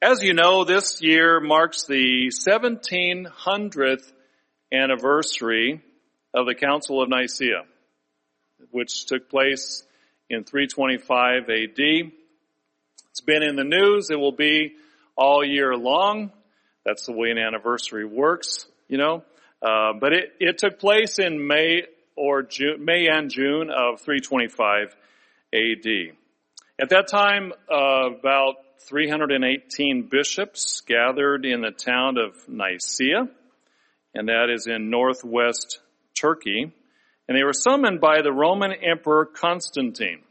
As you know, this year marks the 1700th anniversary of the Council of Nicaea, which took place in 325 AD. It's been in the news. It will be all year long. That's the way an anniversary works, you know. But it took place in May and June of 325 AD. At that time, about 318 bishops gathered in the town of Nicaea, and that is in northwest Turkey, and they were summoned by the Roman Emperor Constantine.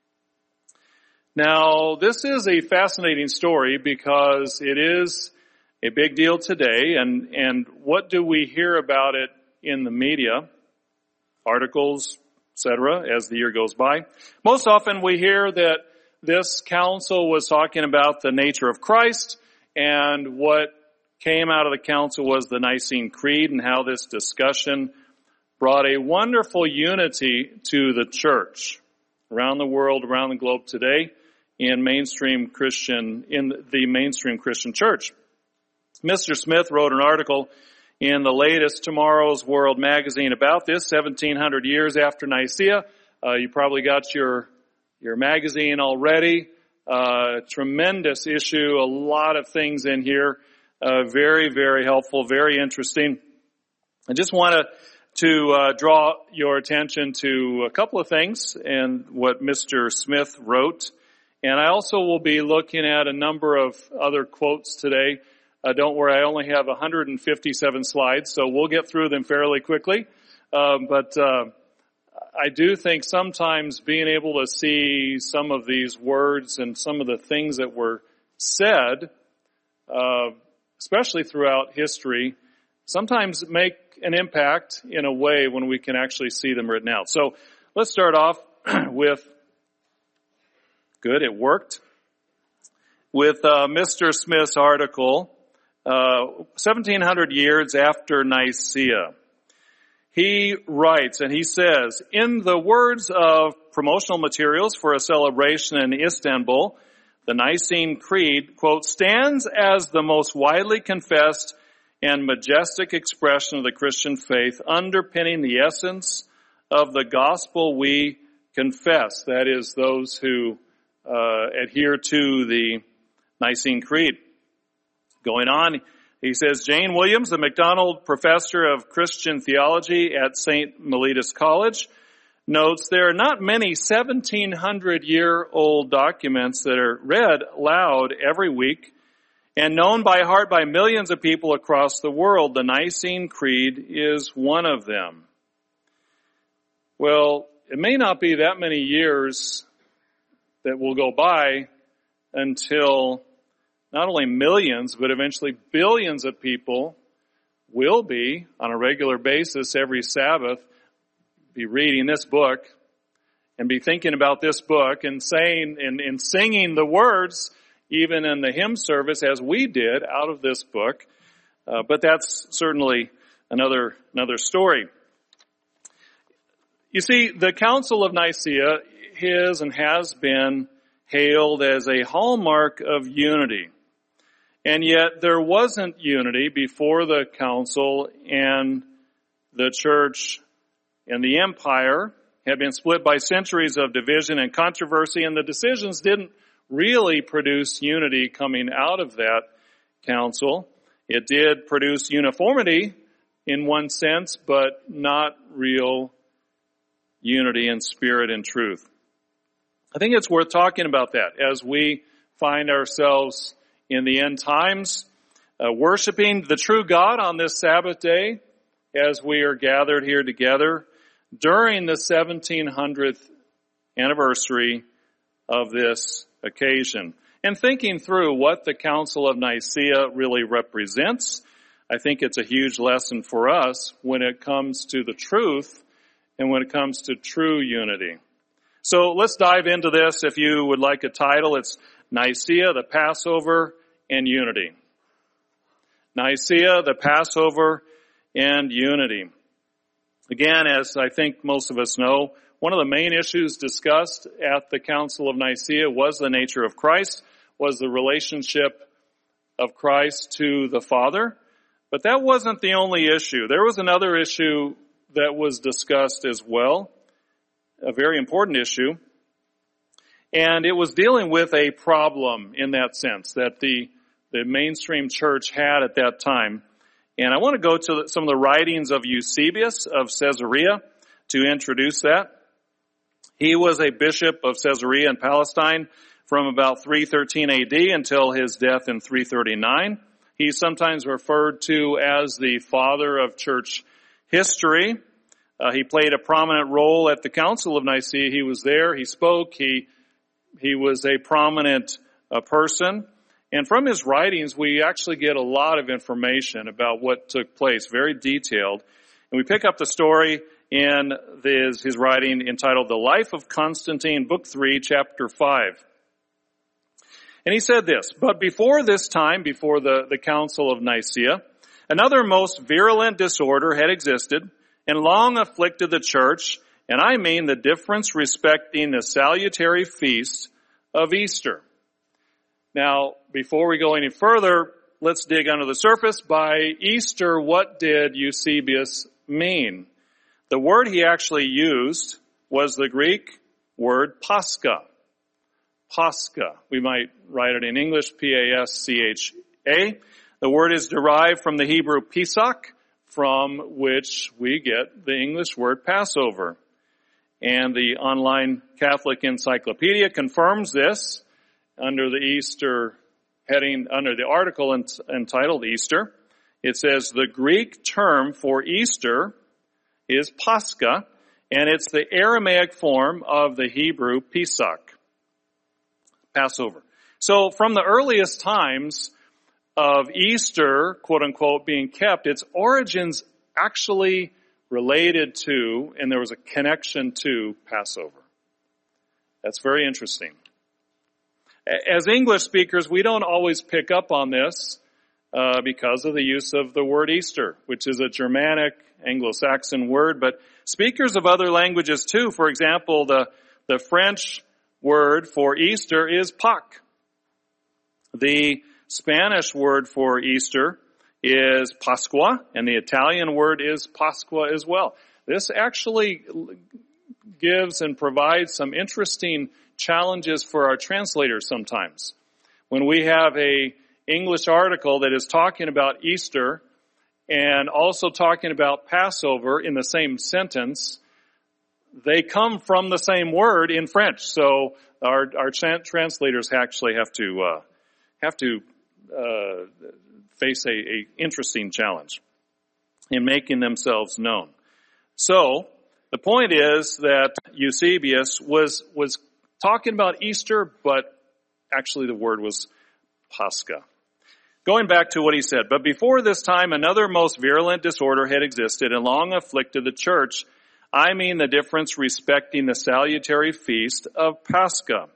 Now, this is a fascinating story because it is a big deal today, and what do we hear about it in the media, articles, etc., as the year goes by? Most often we hear that this council was talking about the nature of Christ, and what came out of the council was the Nicene Creed, and how this discussion brought a wonderful unity to the church around the world, around the globe today, in the mainstream Christian church. Mr. Smith wrote an article in the latest Tomorrow's World magazine about this, 1700 years after Nicaea. You probably got your magazine already. Tremendous issue, a lot of things in here. Very, very helpful, very interesting. I just want to draw your attention to a couple of things and what Mr. Smith wrote. And I also will be looking at a number of other quotes today. Don't worry, I only have 157 slides, so we'll get through them fairly quickly. But I do think sometimes being able to see some of these words and some of the things that were said, especially throughout history, sometimes make an impact in a way when we can actually see them written out. So let's start off with, good, it worked, with Mr. Smith's article, 1700 years after Nicaea. He writes, and he says, in the words of promotional materials for a celebration in Istanbul, the Nicene Creed, quote, stands as the most widely confessed and majestic expression of the Christian faith, underpinning the essence of the gospel we confess. That is, those who adhere to the Nicene Creed. Going on, he says, Jane Williams, the MacDonald Professor of Christian Theology at St. Mellitus College, notes there are not many 1700-year-old documents that are read aloud every week and known by heart by millions of people across the world. The Nicene Creed is one of them. Well, it may not be that many years that will go by until not only millions, but eventually billions of people will be, on a regular basis every Sabbath, be reading this book and be thinking about this book and saying and singing the words, even in the hymn service, as we did out of this book. But that's certainly another story. You see, the Council of Nicaea is and has been hailed as a hallmark of unity. And yet there wasn't unity before the council, and the church and the empire had been split by centuries of division and controversy, and the decisions didn't really produce unity coming out of that council. It did produce uniformity in one sense, but not real unity in spirit and truth. I think it's worth talking about that as we find ourselves in the end times, worshiping the true God on this Sabbath day as we are gathered here together during the 1700th anniversary of this occasion. And thinking through what the Council of Nicaea really represents, I think it's a huge lesson for us when it comes to the truth and when it comes to true unity. So let's dive into this. If you would like a title, it's Nicaea, the Passover, and Unity. Nicaea, the Passover, and Unity. Again, as I think most of us know, one of the main issues discussed at the Council of Nicaea was the nature of Christ, was the relationship of Christ to the Father. But that wasn't the only issue. There was another issue that was discussed as well, a very important issue. And it was dealing with a problem in that sense that the mainstream church had at that time. And I want to go to some of the writings of Eusebius of Caesarea to introduce that. He was a bishop of Caesarea in Palestine from about 313 AD until his death in 339. He's sometimes referred to as the father of church history. He played a prominent role at the Council of Nicaea. He was there. He spoke. He was a prominent person. And from his writings, we actually get a lot of information about what took place, very detailed. And we pick up the story in his writing entitled The Life of Constantine, Book 3, Chapter 5. And he said this, "But before this time, before the Council of Nicaea, another most virulent disorder had existed and long afflicted the church, and I mean the difference respecting the salutary feast of Easter." Now, before we go any further, let's dig under the surface. By Easter, what did Eusebius mean? The word he actually used was the Greek word Pascha. Pascha. We might write it in English, P-A-S-C-H-A. The word is derived from the Hebrew Pesach, from which we get the English word Passover. And the online Catholic Encyclopedia confirms this under the Easter heading, under the article entitled Easter. It says the Greek term for Easter is Pascha, and it's the Aramaic form of the Hebrew Pesach, Passover. So from the earliest times of Easter, quote unquote, being kept, its origins actually related to, and there was a connection to, Passover. That's very interesting. As English speakers, we don't always pick up on this because of the use of the word Easter, which is a Germanic, Anglo-Saxon word, but speakers of other languages too, for example, the French word for Easter is Pâques. The Spanish word for Easter is Pascua, and the Italian word is Pasqua as well. This actually gives and provides some interesting challenges for our translators sometimes. When we have a English article that is talking about Easter and also talking about Passover in the same sentence, they come from the same word in French. So our translators actually have to face a interesting challenge in making themselves known. So the point is that Eusebius was talking about Easter, but actually the word was Pascha. Going back to what he said, "But before this time another most virulent disorder had existed and long afflicted the church. I mean the difference respecting the salutary feast of Pascha.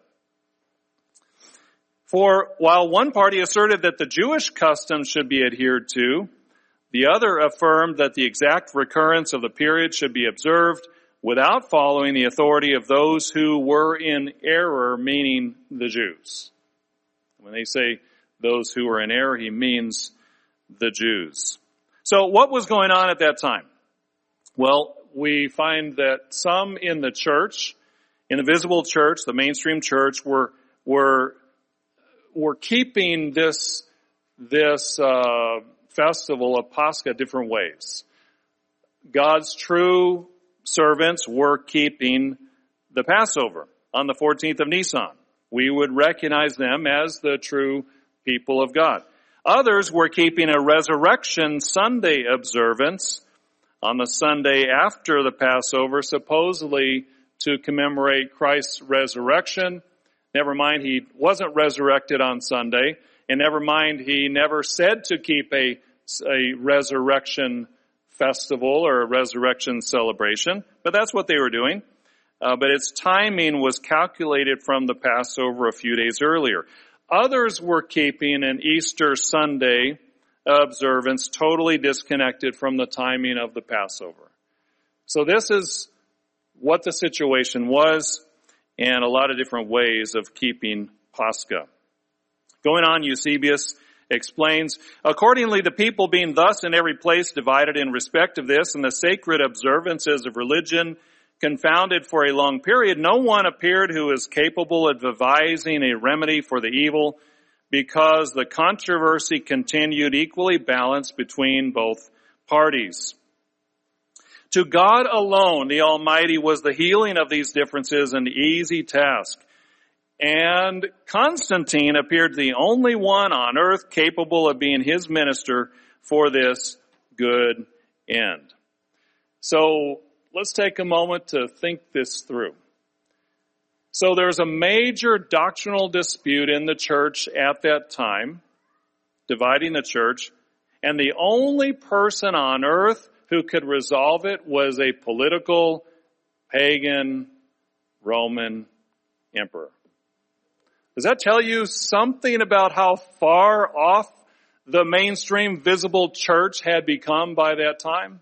For while one party asserted that the Jewish customs should be adhered to, the other affirmed that the exact recurrence of the period should be observed without following the authority of those who were in error, meaning the Jews." When they say those who were in error, he means the Jews. So what was going on at that time? Well, we find that some in the church, in the visible church, the mainstream church, were keeping this festival of Pascha different ways. God's true servants were keeping the Passover on the 14th of Nisan. We would recognize them as the true people of God. Others were keeping a Resurrection Sunday observance on the Sunday after the Passover, supposedly to commemorate Christ's resurrection. Never mind, he wasn't resurrected on Sunday, and never mind, he never said to keep a resurrection festival or a resurrection celebration, but that's what they were doing. But its timing was calculated from the Passover a few days earlier. Others were keeping an Easter Sunday observance totally disconnected from the timing of the Passover. So this is what the situation was, and a lot of different ways of keeping Pascha. Going on, Eusebius explains, accordingly, the people being thus in every place divided in respect of this and the sacred observances of religion confounded for a long period, no one appeared who is capable of devising a remedy for the evil, because the controversy continued equally balanced between both parties. To God alone, the Almighty, was the healing of these differences an easy task. And Constantine appeared the only one on earth capable of being his minister for this good end. So let's take a moment to think this through. So there's a major doctrinal dispute in the church at that time, dividing the church, and the only person on earth who could resolve it was a political, pagan, Roman emperor. Does that tell you something about how far off the mainstream visible church had become by that time?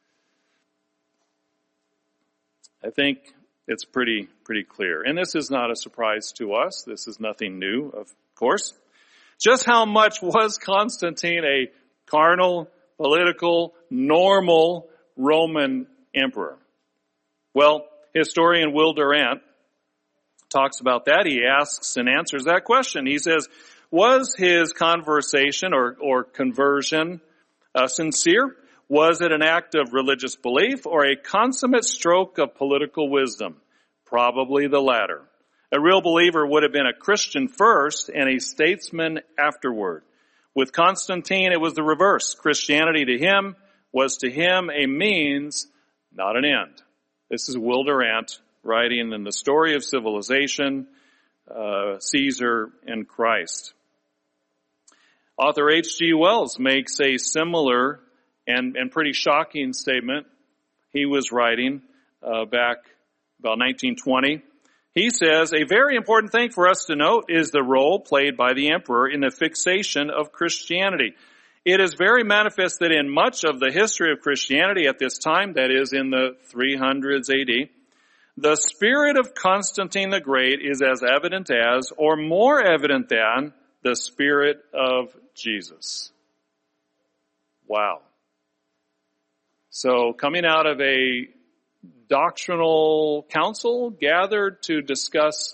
I think it's pretty clear. And this is not a surprise to us. This is nothing new, of course. Just how much was Constantine a carnal, political, normal Roman emperor? Well, historian Will Durant talks about that. He asks and answers that question. He says, was his conversation or conversion sincere? Was it an act of religious belief or a consummate stroke of political wisdom? Probably the latter. A real believer would have been a Christian first and a statesman afterward. With Constantine, it was the reverse. Christianity to him was to him a means, not an end. This is Will Durant writing in The Story of Civilization, Caesar and Christ. Author H.G. Wells makes a similar and pretty shocking statement. He was writing back about 1920. He says, a very important thing for us to note is the role played by the emperor in the fixation of Christianity. It is very manifest that in much of the history of Christianity at this time, that is in the 300s AD, the spirit of Constantine the Great is as evident as, or more evident than, the spirit of Jesus. Wow. So coming out of a doctrinal council gathered to discuss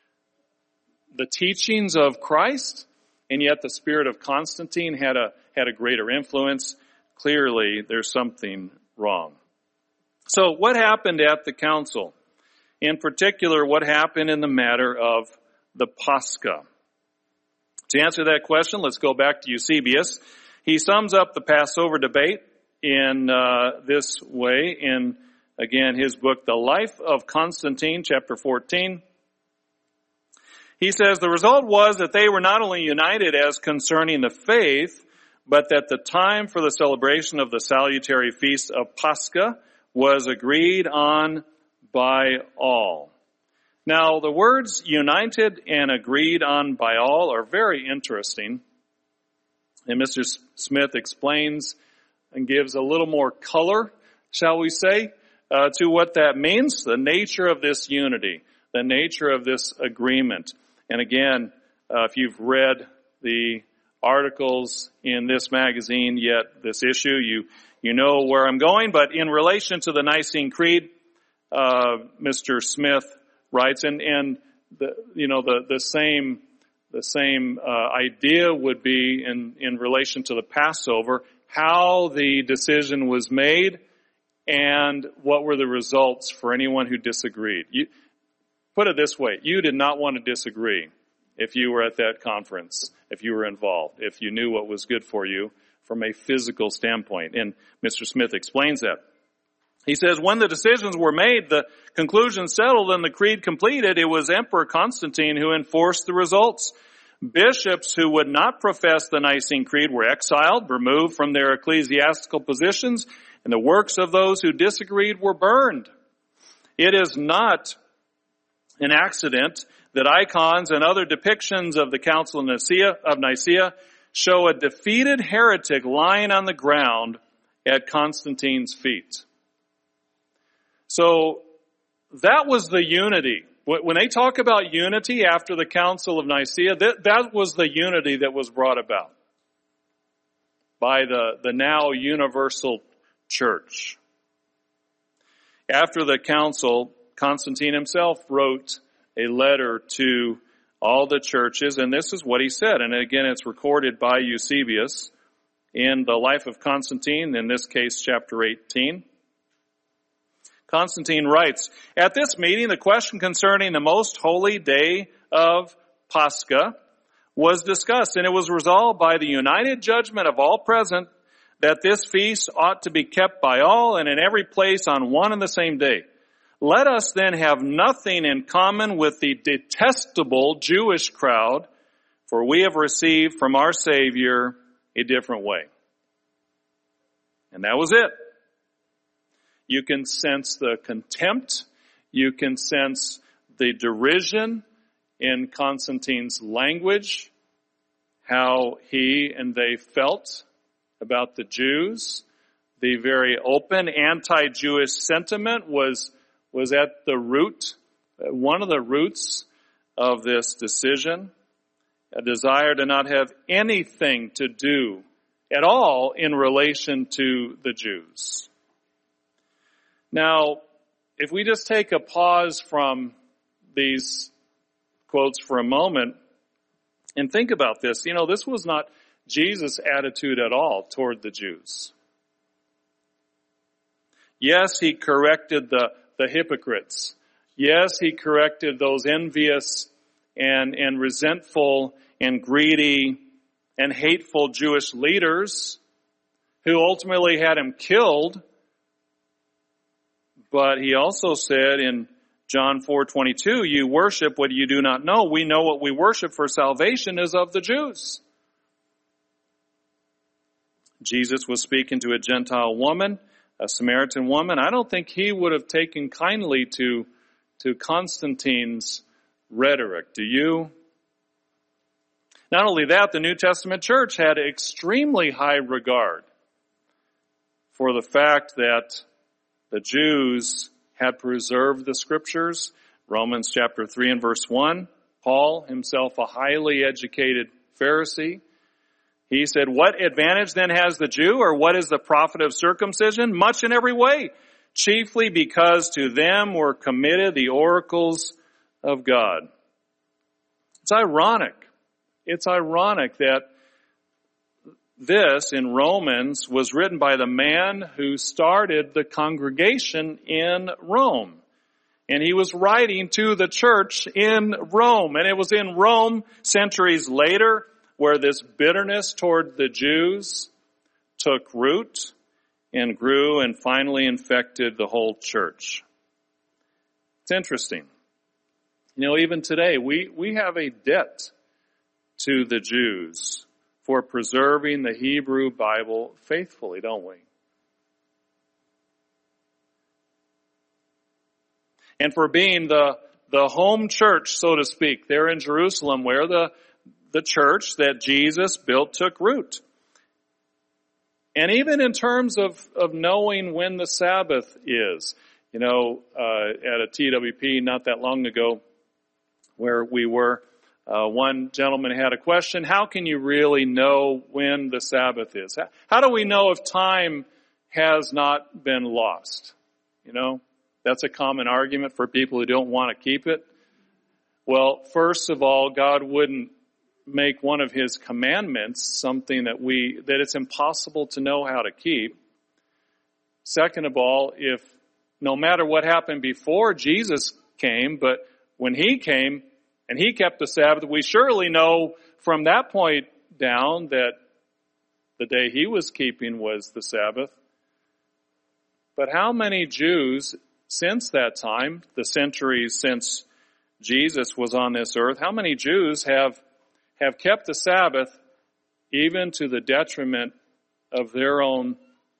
the teachings of Christ, and yet the spirit of Constantine had a greater influence. Clearly, there's something wrong. So what happened at the council? In particular, what happened in the matter of the Pascha? To answer that question, let's go back to Eusebius. He sums up the Passover debate in this way in, again, his book, The Life of Constantine, chapter 14. He says, the result was that they were not only united as concerning the faith, but that the time for the celebration of the salutary feast of Pascha was agreed on by all. Now, the words united and agreed on by all are very interesting. And Mr. Smith explains and gives a little more color, shall we say, to what that means, the nature of this unity, the nature of this agreement. And again, if you've read the articles in this magazine yet, this issue, you know where I'm going. But in relation to the Nicene Creed, Mr. Smith writes, and the same idea would be in relation to the Passover, how the decision was made and what were the results for anyone who disagreed. Put it this way, you did not want to disagree if you were at that conference, if you were involved, if you knew what was good for you from a physical standpoint. And Mr. Smith explains that. He says, when the decisions were made, the conclusion settled, and the creed completed, it was Emperor Constantine who enforced the results. Bishops who would not profess the Nicene Creed were exiled, removed from their ecclesiastical positions, and the works of those who disagreed were burned. It is not an accident that icons and other depictions of the Council of Nicaea show a defeated heretic lying on the ground at Constantine's feet. So that was the unity. When they talk about unity after the Council of Nicaea, that was the unity that was brought about. by the now universal church. After the council, Constantine himself wrote a letter to all the churches, and this is what he said. And again, it's recorded by Eusebius in the Life of Constantine, in this case, chapter 18. Constantine writes, "At this meeting, the question concerning the most holy day of Pascha was discussed, and it was resolved by the united judgment of all present that this feast ought to be kept by all and in every place on one and the same day. Let us then have nothing in common with the detestable Jewish crowd, for we have received from our Savior a different way." And that was it. You can sense the contempt. You can sense the derision in Constantine's language, how he and they felt about the Jews. The very open anti-Jewish sentiment was at the root, one of the roots of this decision, a desire to not have anything to do at all in relation to the Jews. Now, if we just take a pause from these quotes for a moment and think about this, this was not Jesus' attitude at all toward the Jews. Yes, he corrected the hypocrites. Yes, he corrected those envious and resentful and greedy and hateful Jewish leaders who ultimately had him killed. But he also said in John 4:22, "You worship what you do not know. We know what we worship, for salvation is of the Jews." Jesus was speaking to a Gentile woman, a Samaritan woman. I don't think he would have taken kindly to Constantine's rhetoric. Do you? Not only that, the New Testament church had extremely high regard for the fact that the Jews had preserved the Scriptures. Romans chapter 3 and verse 1, Paul, himself a highly educated Pharisee, he said, "What advantage then has the Jew, or what is the profit of circumcision? Much in every way, chiefly because to them were committed the oracles of God." It's ironic. It's ironic that this in Romans was written by the man who started the congregation in Rome. And he was writing to the church in Rome. And it was in Rome centuries later where this bitterness toward the Jews took root and grew and finally infected the whole church. It's interesting. Even today, we have a debt to the Jews for preserving the Hebrew Bible faithfully, don't we? And for being the home church, so to speak, there in Jerusalem, where the church that Jesus built took root. And even in terms of knowing when the Sabbath is, at a TWP not that long ago where we were, one gentleman had a question: how can you really know when the Sabbath is? How do we know if time has not been lost? That's a common argument for people who don't want to keep it. Well, first of all, God wouldn't make one of His commandments something that it's impossible to know how to keep. Second of all, if no matter what happened before Jesus came, but when He came and He kept the Sabbath, we surely know from that point down that the day He was keeping was the Sabbath. But how many Jews since that time, the centuries since Jesus was on this earth, how many Jews have kept the Sabbath even to the detriment of their own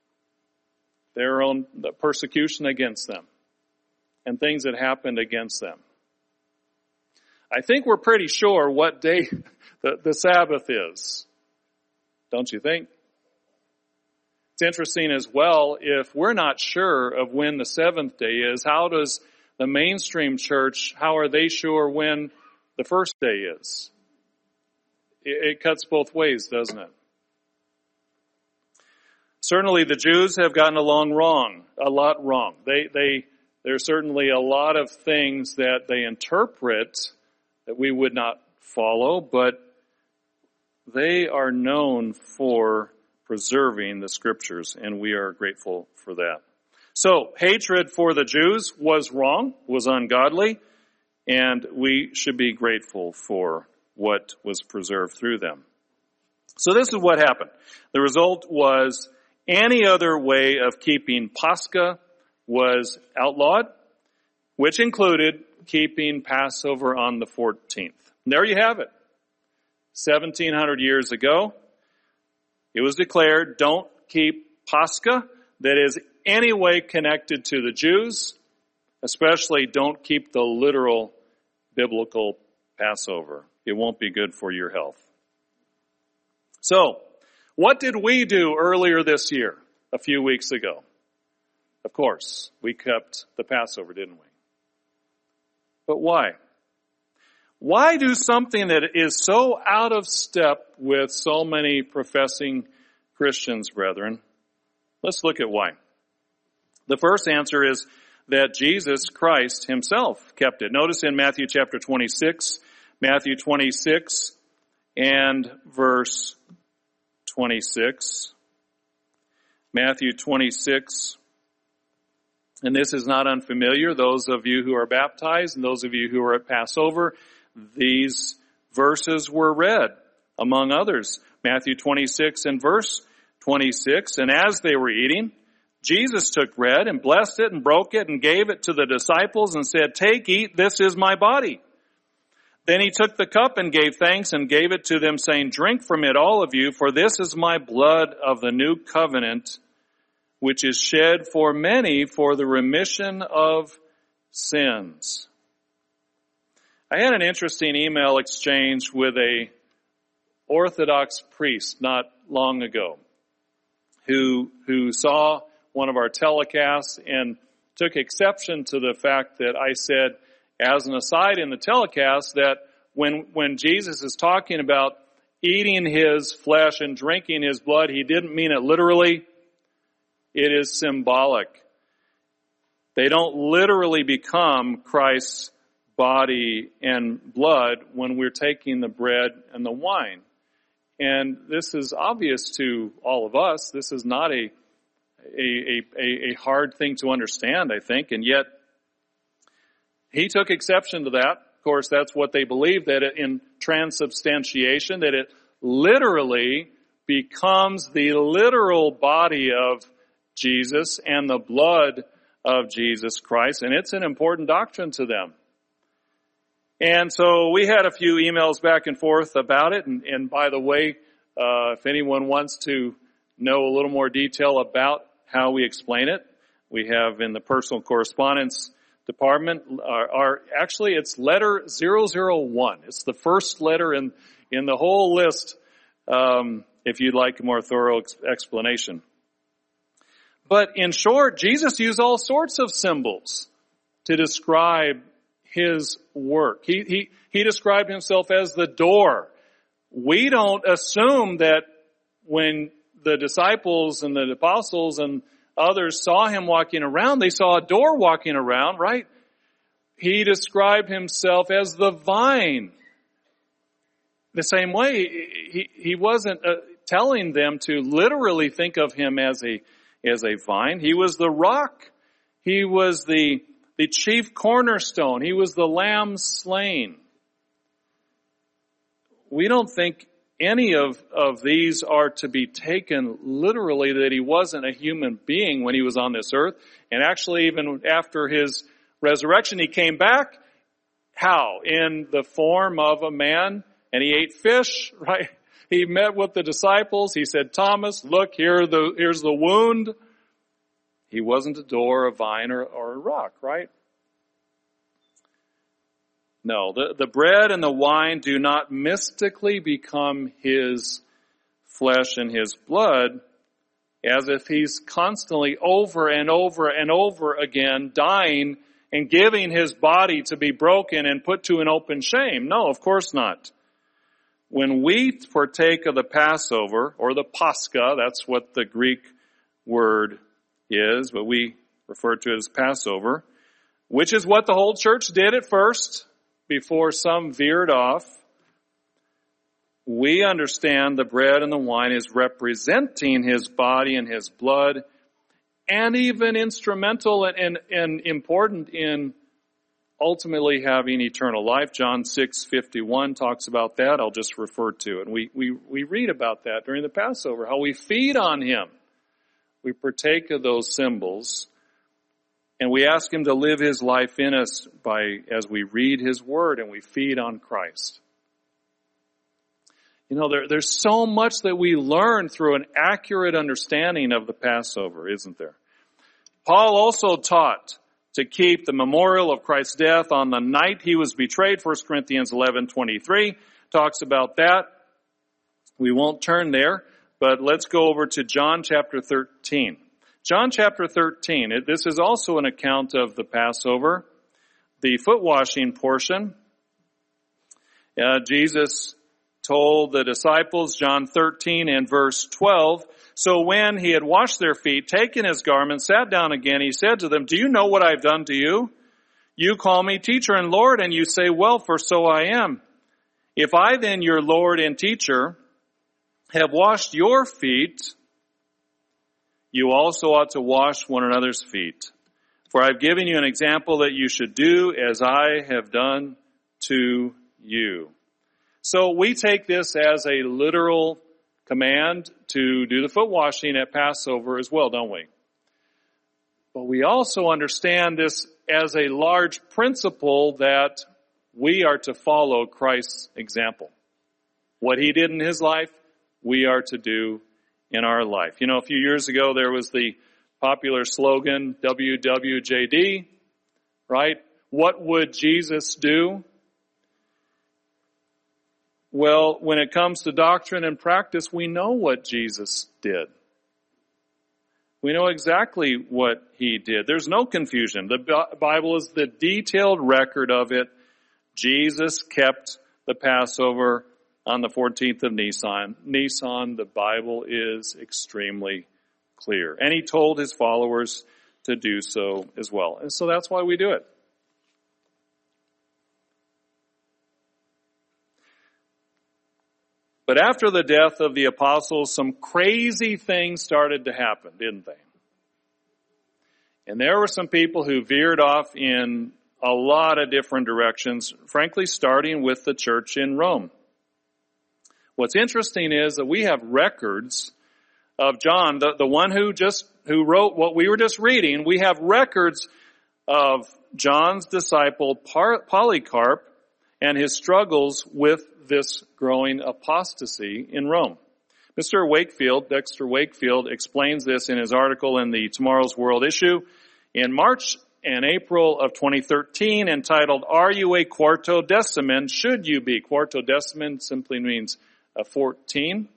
persecution against them and things that happened against them? I think we're pretty sure what day the Sabbath is. Don't you think? It's interesting as well, if we're not sure of when the seventh day is, how does the mainstream church, how are they sure when the first day is? It cuts both ways, doesn't it? Certainly the Jews have gotten a lot wrong. There's certainly a lot of things that they interpret that we would not follow, but they are known for preserving the Scriptures, and we are grateful for that. So, hatred for the Jews was wrong, was ungodly, and we should be grateful for what was preserved through them. So this is what happened. The result was any other way of keeping Pascha was outlawed, which included keeping Passover on the 14th. And there you have it. 1700 years ago, it was declared, don't keep Pascha that is any way connected to the Jews, especially don't keep the literal biblical Passover. It won't be good for your health. So, what did we do earlier this year, a few weeks ago? Of course, we kept the Passover, didn't we? But why? Why do something that is so out of step with so many professing Christians, brethren? Let's look at why. The first answer is that Jesus Christ himself kept it. Notice in Matthew chapter 26, Matthew 26 and verse 26. Matthew 26. And this is not unfamiliar. Those of you who are baptized and those of you who are at Passover, these verses were read, among others. Matthew 26 and verse 26. And as they were eating, Jesus took bread and blessed it and broke it and gave it to the disciples and said, "Take, eat, this is my body." Then he took the cup and gave thanks and gave it to them, saying, "Drink from it, all of you, for this is my blood of the new covenant, which is shed for many for the remission of sins." I had an interesting email exchange with a Orthodox priest not long ago who saw one of our telecasts and took exception to the fact that I said, as an aside in the telecast, that when Jesus is talking about eating his flesh and drinking his blood, he didn't mean it literally. It is symbolic. They don't literally become Christ's body and blood when we're taking the bread and the wine. And this is obvious to all of us. This is not a hard thing to understand, I think, and yet he took exception to that. Of course, that's what they believe, that in transubstantiation, that it literally becomes the literal body of Jesus and the blood of Jesus Christ, and it's an important doctrine to them. And so we had a few emails back and forth about it, and by the way, if anyone wants to know a little more detail about how we explain it, we have in the personal correspondence department, actually it's letter 001. It's the first letter in the whole list, if you'd like a more thorough explanation. But in short, Jesus used all sorts of symbols to describe his work. He described himself as the door. We don't assume that when the disciples and the apostles and others saw him walking around, they saw a door walking around, right? He described himself as the vine. The same way, he wasn't telling them to literally think of him as a vine. He was the rock. He was the chief cornerstone. He was the lamb slain. We don't think any of these are to be taken literally, that he wasn't a human being when he was on this earth. And actually, even after his resurrection, he came back. How? In the form of a man, and he ate fish, right? He met with the disciples. He said, "Thomas, look, here's the wound." He wasn't a door, a vine, or a rock, right? No, the bread and the wine do not mystically become his flesh and his blood, as if he's constantly over and over and over again dying and giving his body to be broken and put to an open shame. No, of course not. When we partake of the Passover, or the Pascha, that's what the Greek word is, but we refer to it as Passover, which is what the whole church did at first before some veered off. We understand the bread and the wine is representing his body and his blood, and even instrumental and important in ultimately having eternal life. John 6:51 talks about that. I'll just refer to it. We read about that during the Passover, how we feed on him. We partake of those symbols, and we ask him to live his life in us as we read his word and we feed on Christ. You know, there's so much that we learn through an accurate understanding of the Passover, isn't there? Paul also taught to keep the memorial of Christ's death on the night he was betrayed. 1 Corinthians 11:23 talks about that. We won't turn there, but let's go over to John chapter 13. John chapter 13, this is also an account of the Passover, the foot washing portion. Jesus told the disciples, John 13 and verse 12, so when he had washed their feet, taken his garment, sat down again, he said to them, do you know what I've done to you? You call me teacher and Lord, and you say, well, for so I am. If I then, your Lord and teacher, have washed your feet, you also ought to wash one another's feet. For I've given you an example that you should do as I have done to you. So we take this as a literal command to do the foot washing at Passover as well, don't we? But we also understand this as a large principle that we are to follow Christ's example. What he did in his life, we are to do in our life. You know, a few years ago there was the popular slogan, WWJD, right? What would Jesus do? Well, when it comes to doctrine and practice, we know what Jesus did. We know exactly what he did. There's no confusion. The Bible is the detailed record of it. Jesus kept the Passover on the 14th of Nisan. The Bible is extremely clear. And he told his followers to do so as well. And so that's why we do it. But after the death of the apostles, some crazy things started to happen, didn't they? And there were some people who veered off in a lot of different directions, frankly, starting with the church in Rome. What's interesting is that we have records of John, the one who wrote what we were just reading. We have records of John's disciple Polycarp and his struggles with this growing apostasy in Rome. Dexter Wakefield explains this in his article in the Tomorrow's World issue in March and April of 2013 entitled, Are You a Quartodeciman? Should You Be? Quartodeciman simply means 14th.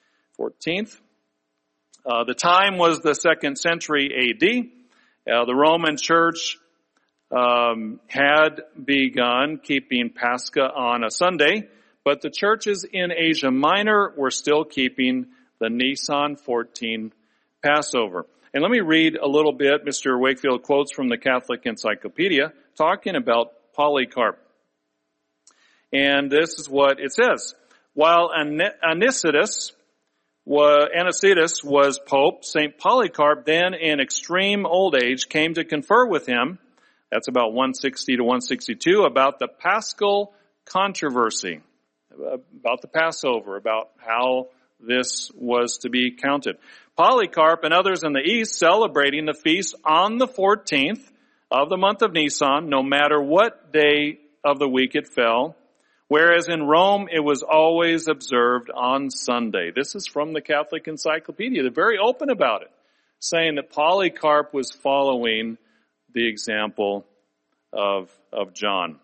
The time was the 2nd century AD. The Roman Church had begun keeping Pascha on a Sunday, but the churches in Asia Minor were still keeping the Nisan 14 Passover. And let me read a little bit. Mr. Wakefield quotes from the Catholic Encyclopedia talking about Polycarp. And this is what it says. While Anicetus was Pope, St. Polycarp, then in extreme old age, came to confer with him, that's about 160 to 162, about the Paschal controversy, about the Passover, about how this was to be counted. Polycarp and others in the East celebrating the feast on the 14th of the month of Nisan, no matter what day of the week it fell, whereas in Rome it was always observed on Sunday. This is from the Catholic Encyclopedia. They're very open about it, saying that Polycarp was following the example of John.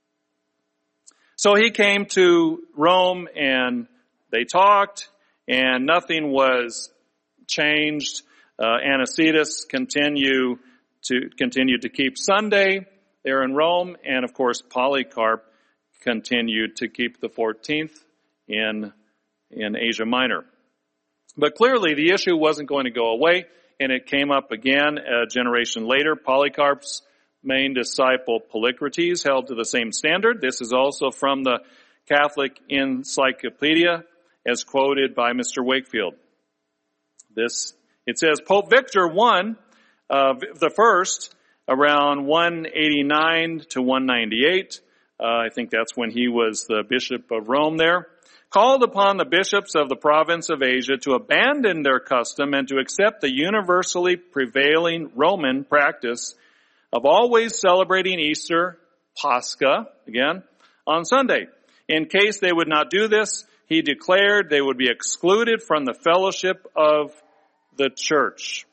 So he came to Rome and they talked and nothing was changed. Anicetus continued to keep Sunday there in Rome, and of course Polycarp continued to keep the 14th in Asia Minor. But clearly the issue wasn't going to go away, and it came up again a generation later. Polycarp's main disciple, Polycrates, held to the same standard. This is also from the Catholic Encyclopedia, as quoted by Mr. Wakefield. It says, Pope Victor I, the first, around 189 to 198, I think that's when he was the Bishop of Rome there, called upon the bishops of the province of Asia to abandon their custom and to accept the universally prevailing Roman practice of always celebrating Easter, Pascha, again, on Sunday. In case they would not do this, he declared they would be excluded from the fellowship of the church.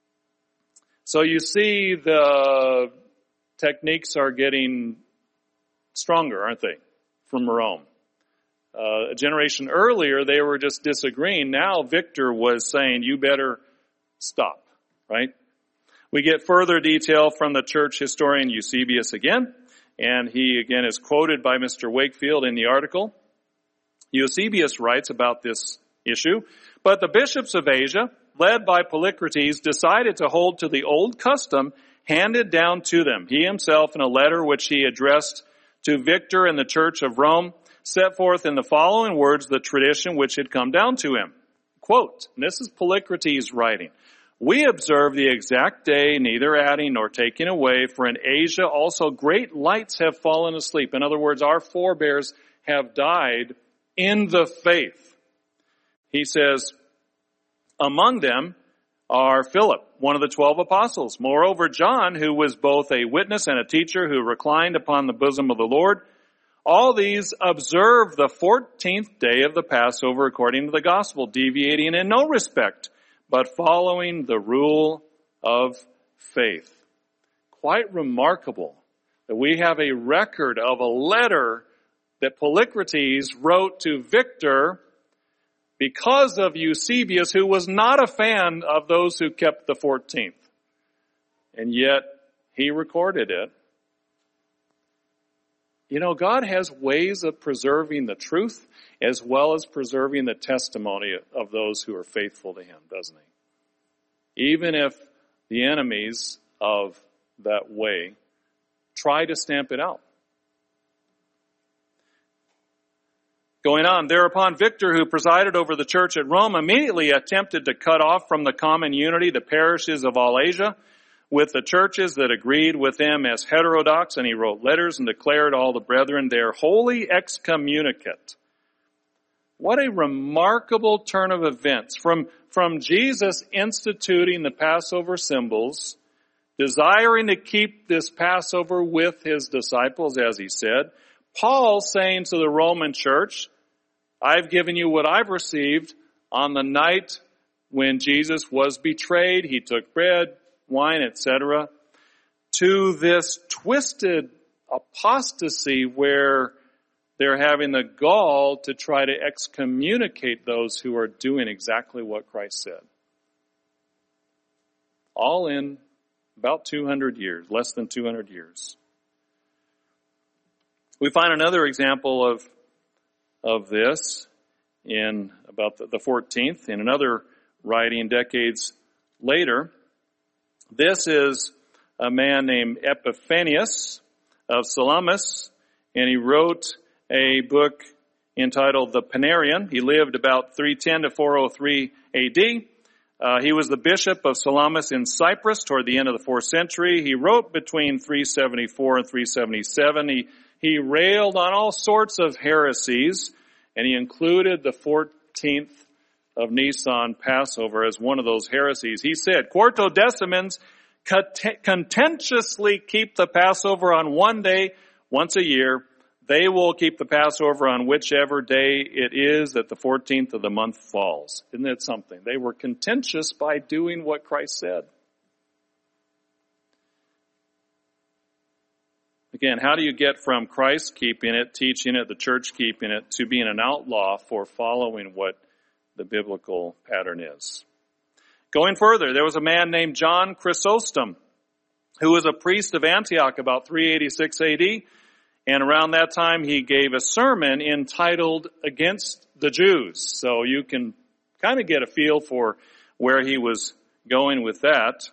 So you see the techniques are getting stronger, aren't they, from Rome? A generation earlier, they were just disagreeing. Now Victor was saying, you better stop, right? We get further detail from the church historian Eusebius again, and he again is quoted by Mr. Wakefield in the article. Eusebius writes about this issue, but the bishops of Asia, led by Polycrates, decided to hold to the old custom handed down to them. He himself, in a letter which he addressed to Victor in the Church of Rome, set forth in the following words the tradition which had come down to him. Quote, and this is Polycrates writing, we observe the exact day, neither adding nor taking away, for in Asia also great lights have fallen asleep. In other words, our forebears have died in the faith. He says, among them are Philip, one of the 12 apostles. Moreover, John, who was both a witness and a teacher who reclined upon the bosom of the Lord. All these observe the 14th day of the Passover according to the gospel, deviating in no respect, but following the rule of faith. Quite remarkable that we have a record of a letter that Polycrates wrote to Victor because of Eusebius, who was not a fan of those who kept the 14th. And yet, he recorded it. You know, God has ways of preserving the truth as well as preserving the testimony of those who are faithful to Him, doesn't He? Even if the enemies of that way try to stamp it out. Going on, thereupon Victor, who presided over the church at Rome, immediately attempted to cut off from the common unity the parishes of all Asia, with the churches that agreed with him as heterodox, and he wrote letters and declared all the brethren there wholly excommunicate. What a remarkable turn of events. From Jesus instituting the Passover symbols, desiring to keep this Passover with his disciples, as he said, Paul saying to the Roman church, I've given you what I've received on the night when Jesus was betrayed. He took bread, wine, etc., to this twisted apostasy where they're having the gall to try to excommunicate those who are doing exactly what Christ said. All in about 200 years, less than 200 years. We find another example of this in about the 14th, in another writing decades later. This is a man named Epiphanius of Salamis, and he wrote a book entitled The Panarion. He lived about 310 to 403 AD. He was the bishop of Salamis in Cyprus toward the end of the 4th century. He wrote between 374 and 377. He railed on all sorts of heresies, and he included the 14th of Nisan Passover as one of those heresies. He said, Quartodecimans contentiously keep the Passover on one day, once a year. They will keep the Passover on whichever day it is that the 14th of the month falls. Isn't that something? They were contentious by doing what Christ said. Again, how do you get from Christ keeping it, teaching it, the church keeping it, to being an outlaw for following what the biblical pattern is? Going further, there was a man named John Chrysostom, who was a priest of Antioch about 386 AD, and around that time he gave a sermon entitled Against the Jews. So you can kind of get a feel for where he was going with that.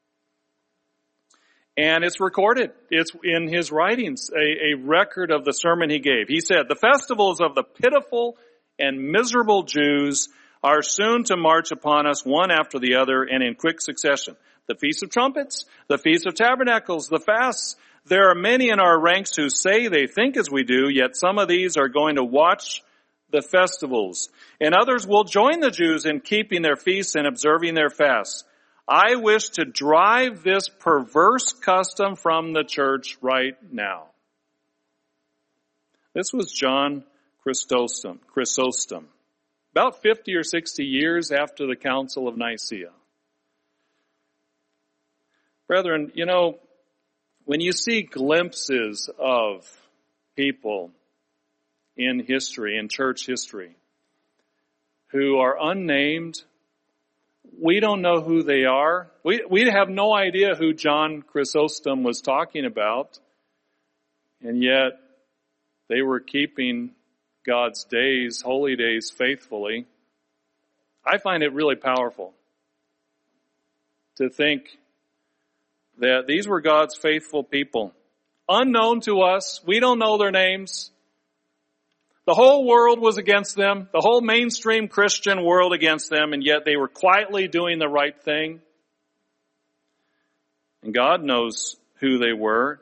And it's recorded. It's in his writings, a record of the sermon he gave. He said, "The festivals of the pitiful and miserable Jews are soon to march upon us one after the other and in quick succession. The Feast of Trumpets, the Feast of Tabernacles, the fasts. There are many in our ranks who say they think as we do, yet some of these are going to watch the festivals. And others will join the Jews in keeping their feasts and observing their fasts. I wish to drive this perverse custom from the church right now." This was John Chrysostom, about 50 or 60 years after the Council of Nicaea. Brethren, when you see glimpses of people in history, in church history, who are unnamed, we don't know who they are. We have no idea who John Chrysostom was talking about, and yet they were keeping God's days, holy days, faithfully. I find it really powerful to think that these were God's faithful people. Unknown to us, we don't know their names. The whole world was against them, the whole mainstream Christian world against them, and yet they were quietly doing the right thing. And God knows who they were.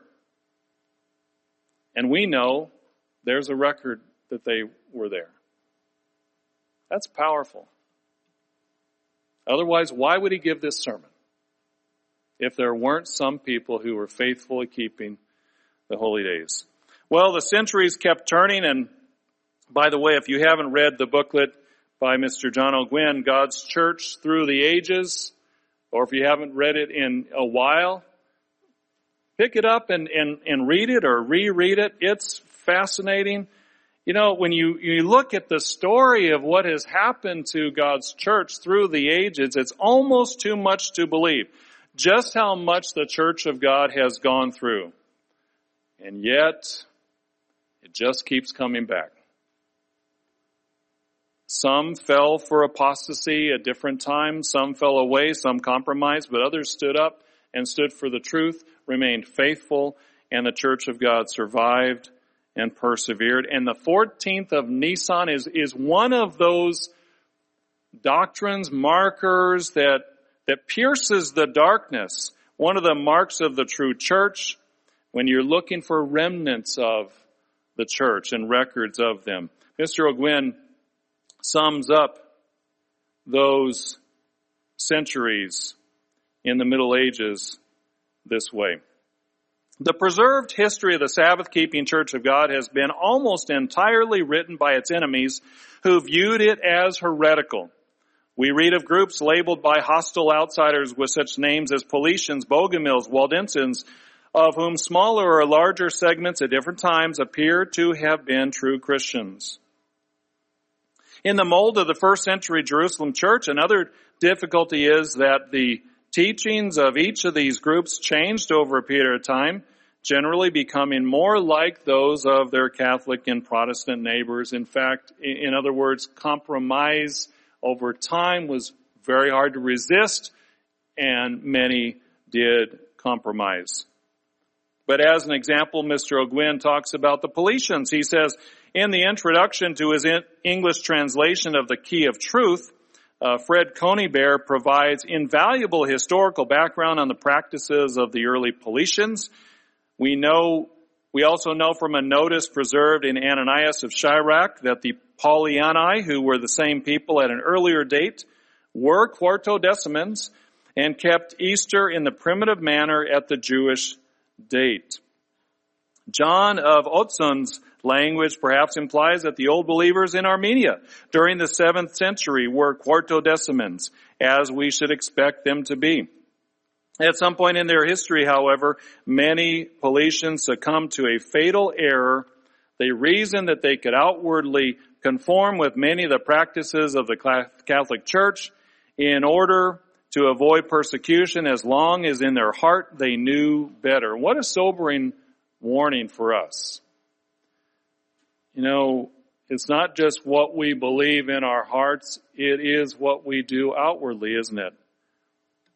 And we know there's a record that they were there. That's powerful. Otherwise, why would he give this sermon if there weren't some people who were faithfully keeping the holy days? Well, the centuries kept turning, and by the way, if you haven't read the booklet by Mr. John Ogwyn, God's Church Through the Ages, or if you haven't read it in a while, pick it up and read it or reread it. It's fascinating. When you look at the story of what has happened to God's church through the ages, it's almost too much to believe just how much the church of God has gone through. And yet, it just keeps coming back. Some fell for apostasy at different times. Some fell away, some compromised, but others stood up and stood for the truth, remained faithful, and the church of God survived and persevered. And the 14th of Nisan is one of those doctrines, markers that pierces the darkness. One of the marks of the true church when you're looking for remnants of the church and records of them. Mr. Ogwyn sums up those centuries in the Middle Ages this way. The preserved history of the Sabbath-keeping Church of God has been almost entirely written by its enemies who viewed it as heretical. We read of groups labeled by hostile outsiders with such names as Paulicians, Bogomils, Waldensians, of whom smaller or larger segments at different times appear to have been true Christians. In the mold of the first century Jerusalem church, another difficulty is that the teachings of each of these groups changed over a period of time, generally becoming more like those of their Catholic and Protestant neighbors. In fact, in other words, compromise over time was very hard to resist, and many did compromise. But as an example, Mr. Ogwyn talks about the Paulicians. He says, in the introduction to his English translation of the Key of Truth, Fred Conybeare provides invaluable historical background on the practices of the early Paulicians. We also know from a notice preserved in Ananias of Chirac that the Pauliani, who were the same people at an earlier date, were Quartodecimans and kept Easter in the primitive manner at the Jewish date. John of Otzun's language perhaps implies that the old believers in Armenia during the 7th century were Quartodecimans, as we should expect them to be. At some point in their history, however, many Paulicians succumbed to a fatal error. They reasoned that they could outwardly conform with many of the practices of the Catholic Church in order to avoid persecution as long as in their heart they knew better. What a sobering warning for us. It's not just what we believe in our hearts, it is what we do outwardly, isn't it?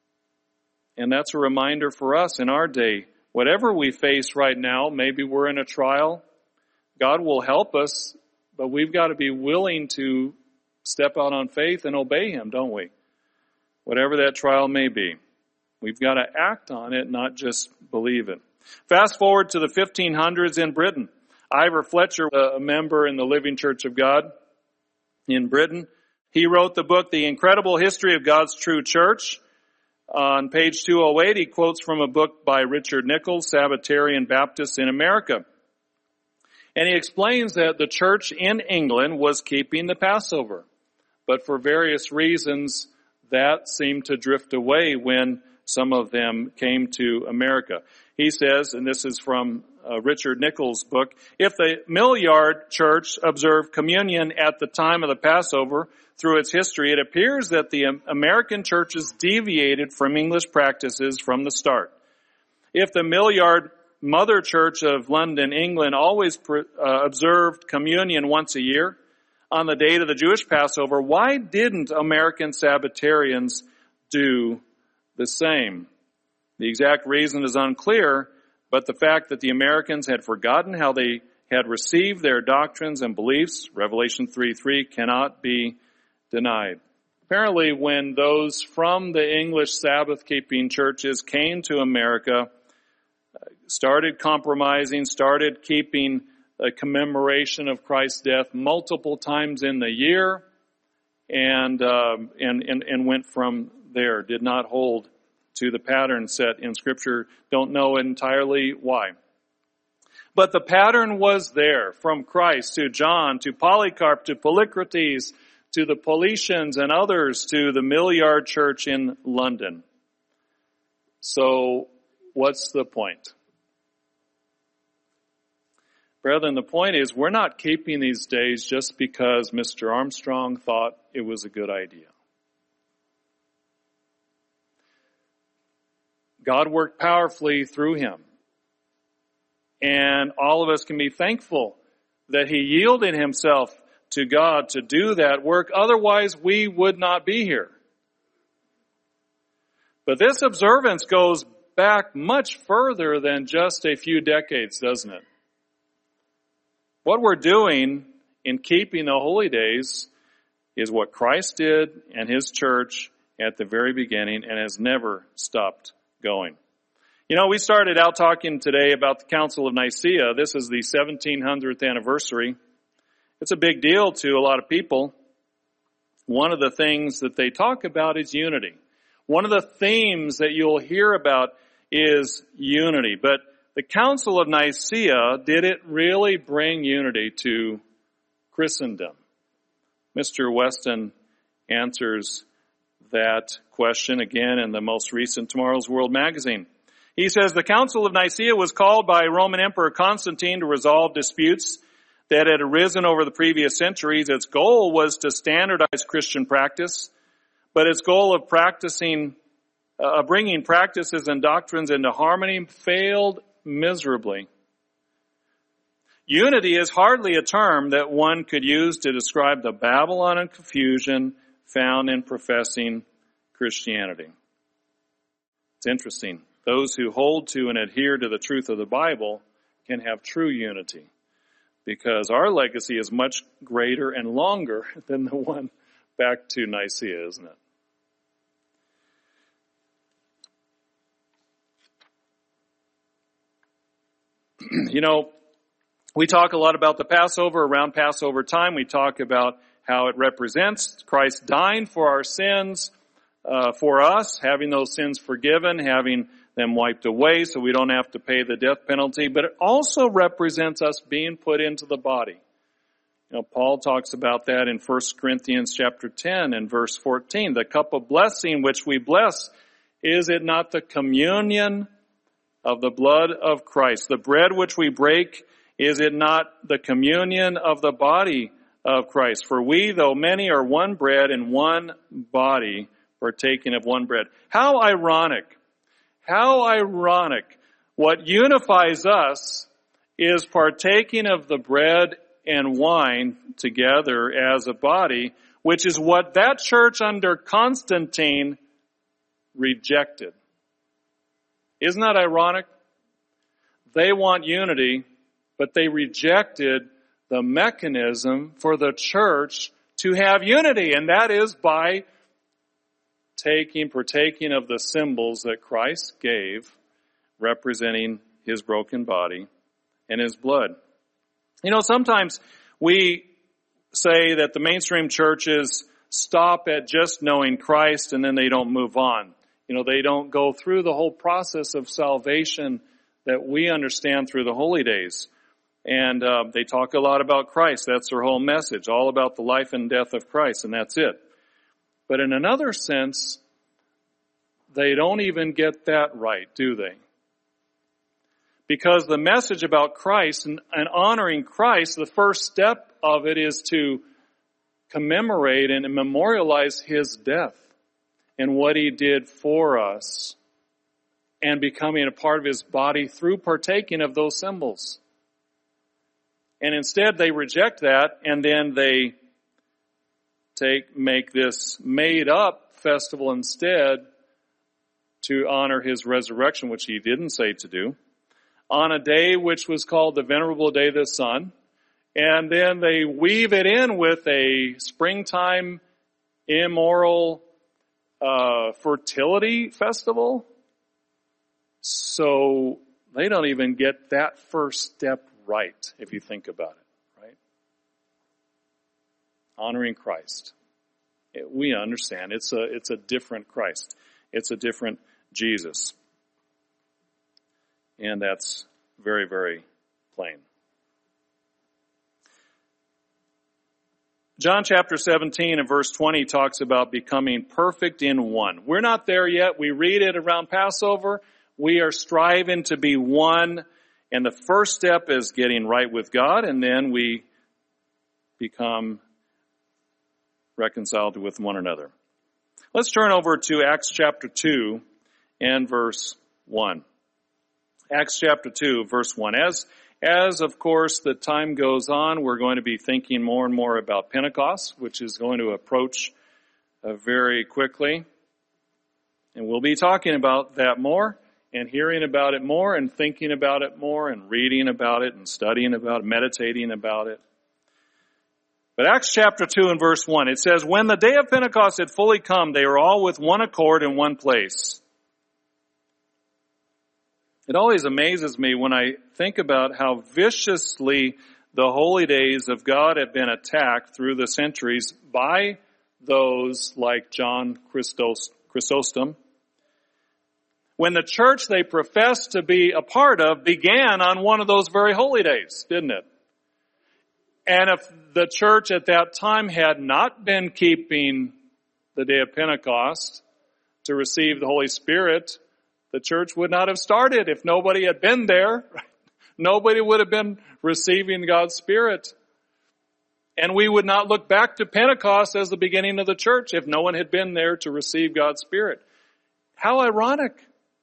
And that's a reminder for us in our day. Whatever we face right now, maybe we're in a trial, God will help us, but we've got to be willing to step out on faith and obey Him, don't we? Whatever that trial may be. We've got to act on it, not just believe it. Fast forward to the 1500s in Britain. Ivor Fletcher, a member in the Living Church of God in Britain, he wrote the book, The Incredible History of God's True Church. On page 208, he quotes from a book by Richard Nichols, Sabbatarian Baptists in America. And he explains that the church in England was keeping the Passover. But for various reasons, that seemed to drift away when some of them came to America. He says, and this is from Richard Nichols' book, if the Millyard Church observed communion at the time of the Passover through its history, it appears that the American churches deviated from English practices from the start. If the Millyard Mother Church of London, England, always observed communion once a year on the date of the Jewish Passover, why didn't American Sabbatarians do the same? The exact reason is unclear, but the fact that the Americans had forgotten how they had received their doctrines and beliefs, Revelation 3:3, cannot be denied. Apparently, when those from the English Sabbath-keeping churches came to America, started compromising, started keeping a commemoration of Christ's death multiple times in the year, and went from there, did not hold to the pattern set in Scripture. Don't know entirely why. But the pattern was there from Christ to John, to Polycarp, to Polycrates, to the Paulicians and others, to the Millyard Church in London. So, what's the point? Brethren, the point is we're not keeping these days just because Mr. Armstrong thought it was a good idea. God worked powerfully through him. And all of us can be thankful that he yielded himself to God to do that work. Otherwise, we would not be here. But this observance goes back much further than just a few decades, doesn't it? What we're doing in keeping the holy days is what Christ did and his church at the very beginning and has never stopped going. You know, we started out talking today about the Council of Nicaea. This is the 1700th anniversary. It's a big deal to a lot of people. One of the things that they talk about is unity. One of the themes that you'll hear about is unity. But the Council of Nicaea, did it really bring unity to Christendom? Mr. Weston answers that question again in the most recent Tomorrow's World magazine. He says, the Council of Nicaea was called by Roman Emperor Constantine to resolve disputes that had arisen over the previous centuries. Its goal was to standardize Christian practice, but its goal of bringing practices and doctrines into harmony failed miserably. Unity is hardly a term that one could use to describe the Babylon and confusion found in professing Christianity. It's interesting. Those who hold to and adhere to the truth of the Bible can have true unity, because our legacy is much greater and longer than the one back to Nicaea, isn't it? You know, we talk a lot about the Passover. Around Passover time, we talk about how it represents Christ dying for our sins, for us, having those sins forgiven, having them wiped away so we don't have to pay the death penalty. But it also represents us being put into the body. You know, Paul talks about that in 1 Corinthians chapter 10 and verse 14. The cup of blessing which we bless, is it not the communion of the blood of Christ? The bread which we break, is it not the communion of the body of Christ? For we, though many, are one bread and one body, partaking of one bread. How ironic. How ironic. What unifies us is partaking of the bread and wine together as a body, which is what that church under Constantine rejected. Isn't that ironic? They want unity, but they rejected the mechanism for the church to have unity, and that is by partaking of the symbols that Christ gave, representing his broken body and his blood. Sometimes we say that the mainstream churches stop at just knowing Christ and then they don't move on. They don't go through the whole process of salvation that we understand through the holy days. And they talk a lot about Christ. That's their whole message, all about the life and death of Christ, and that's it. But in another sense, they don't even get that right, do they? Because the message about Christ and honoring Christ, the first step of it is to commemorate and memorialize his death and what he did for us and becoming a part of his body through partaking of those symbols. And instead they reject that, and then they make this made up festival instead to honor his resurrection, which he didn't say to do, on a day which was called the Venerable Day of the Sun. And then they weave it in with a springtime immoral fertility festival. So they don't even get that first step right, if you think about it, right? Honoring Christ. We understand it's a different Christ. It's a different Jesus. And that's very, very plain. John chapter 17 and verse 20 talks about becoming perfect in one. We're not there yet. We read it around Passover. We are striving to be one. And the first step is getting right with God, and then we become reconciled with one another. Let's turn over to Acts chapter 2 and verse 1. Acts chapter 2, verse 1. As of course the time goes on, we're going to be thinking more and more about Pentecost, which is going to approach very quickly. And we'll be talking about that more, and hearing about it more, and thinking about it more, and reading about it, and studying about it, meditating about it. But Acts chapter 2 and verse 1, it says, "When the day of Pentecost had fully come, they were all with one accord in one place." It always amazes me when I think about how viciously the holy days of God have been attacked through the centuries by those like John Chrysostom. When the church they professed to be a part of began on one of those very holy days, didn't it? And if the church at that time had not been keeping the day of Pentecost to receive the Holy Spirit, the church would not have started. If nobody had been there, nobody would have been receiving God's Spirit. And we would not look back to Pentecost as the beginning of the church if no one had been there to receive God's Spirit. How ironic.